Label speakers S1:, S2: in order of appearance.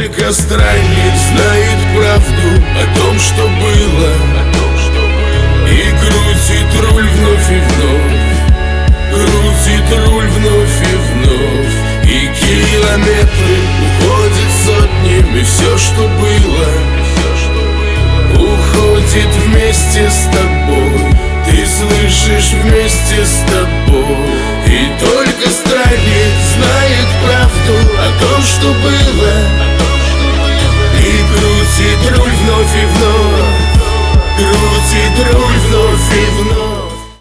S1: только странник знает правду о том, что было, и крутит руль вновь и вновь, крутит руль вновь и вновь. И километры уходят сотнями, все, что было, уходит вместе с тобой. Ты слышишь, вместе с тобой. И только странник